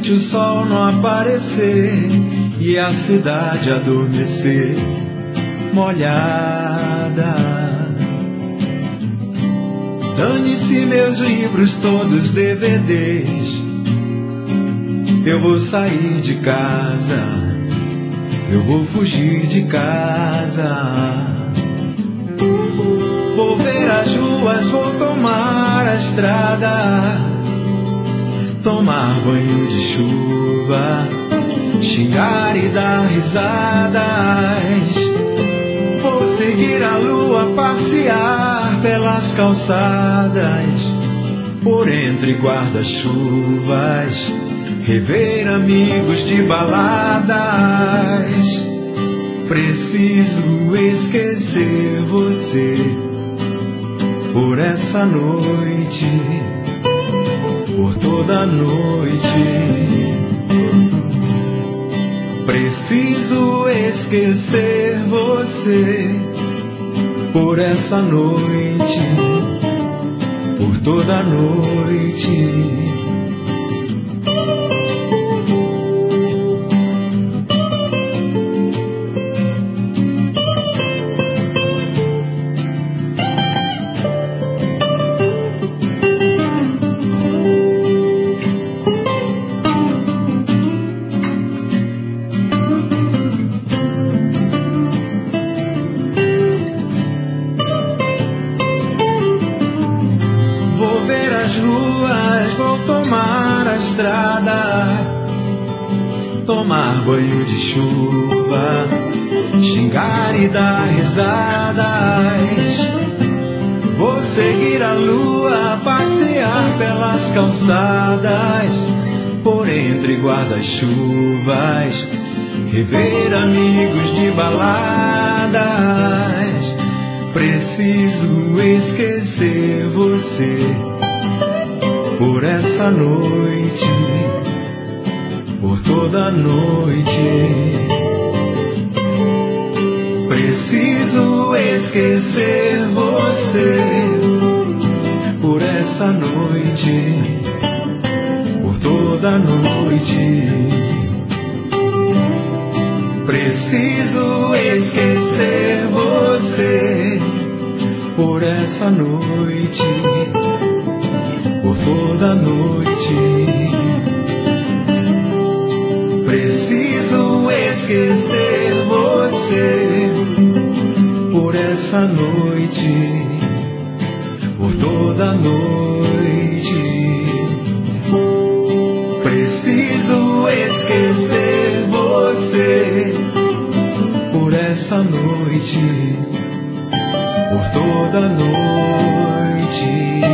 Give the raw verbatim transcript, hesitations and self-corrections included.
noite o sol não aparecer e a cidade adormecer molhada. Dane-se meus livros, todos D V Ds. Eu vou sair de casa, eu vou fugir de casa. Vou ver as ruas, vou tomar a estrada, tomar banho de chuva, xingar e dar risadas. Vou seguir a lua, passear pelas calçadas, por entre guarda-chuvas, rever amigos de baladas. Preciso esquecer você por essa noite, por toda a noite. Preciso esquecer você por essa noite, por toda a noite. Tomar banho de chuva, xingar e dar risadas. Vou seguir a lua, passear pelas calçadas, por entre guarda-chuvas, rever amigos de baladas. Preciso esquecer você por essa noite, por toda a noite. Preciso esquecer você por essa noite, por toda a noite. Preciso esquecer você por essa noite, por toda a noite. Preciso esquecer você por essa noite, por toda a noite. Preciso esquecer você por essa noite, por toda a noite.